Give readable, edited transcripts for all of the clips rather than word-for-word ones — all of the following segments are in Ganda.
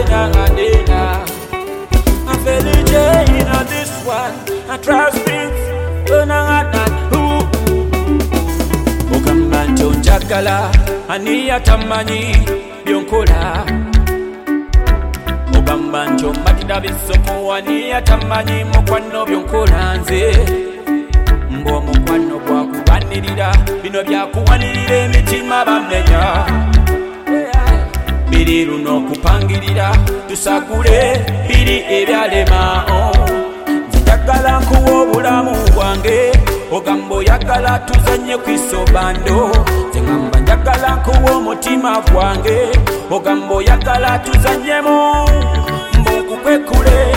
I feel it in this one. I trust it. Ogamba nti onjagala ani atamanyi byonkola. Ogamba nti ommatira bisomo ani atamanyi mukwano byonkola nze. Mbwo mukwano gwakubanirira bino byakuwanirira emitima bamenya. Biri luno kupangirira tusagule biri ebyalema. Njagala nkuwa obulamu bwange ogamba oyagala tuzanye kwisobando. Ngamba njagala nkuwa omutima gwange ogamba oyagala tuzanyemu mbukukwekule.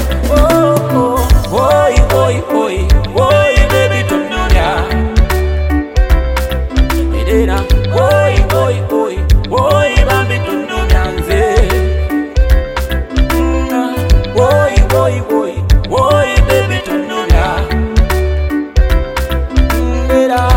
Oi baby tonyonya edera. Oi bambi tonyonya nze. Oi baby tonyonya edera.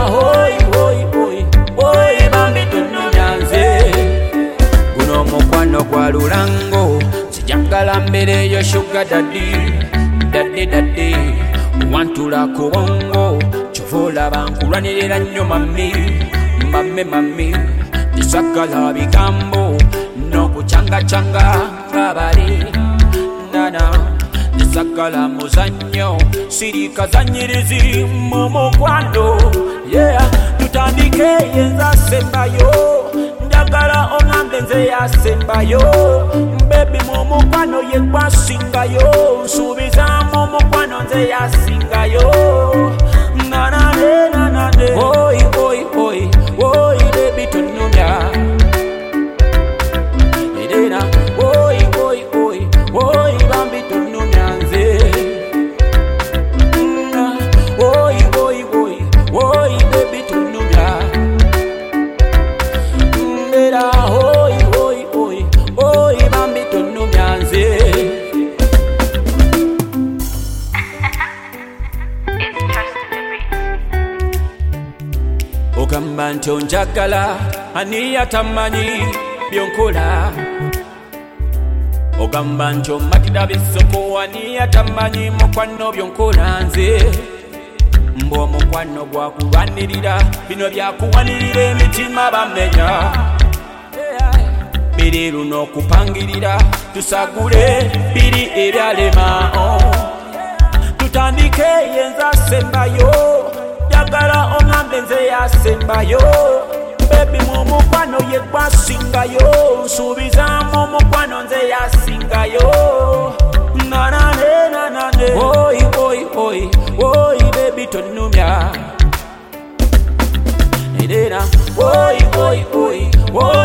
Oi bambi tonyonya nze. Guno mukwano gwa lulango sijagala mbereyo sugar daddy wantula ku bongo kyova bankulwanirira nnyo mami tisagala bigambo n'okucangacanga ng'abali nana. Tisagala muzannyo sirikazanyirizi mu mukwano. Tutandike yenza sembayo njagala ongambe nze yasembayo. Baby mu mukwano ye gwasingayo nsuubiza mu mukwano nze yasingayo. Oi baby tonyonya edera. Oi bambi tonyonya nze. Oi baby tonyonya edera. Oi bambi tonyonya nze. Ogamba nti onjagala ani atamanyi byonkola. Ogamba nti ommatira bisoko ani atamanyi mukwano byonkola nze. Mbwo omukwano gwakulwanirira bino byakuwanirira emitima bamenya. Biri luno kupangirira tusagule biri ebyalema. Tutandike yenza sembayo njagala ongambe nze yasembayo. Baby mu mukwano ye gwasingayo nsuubiza mu mukwano nze yasingayo. Oi baby tonyonya edera. Oi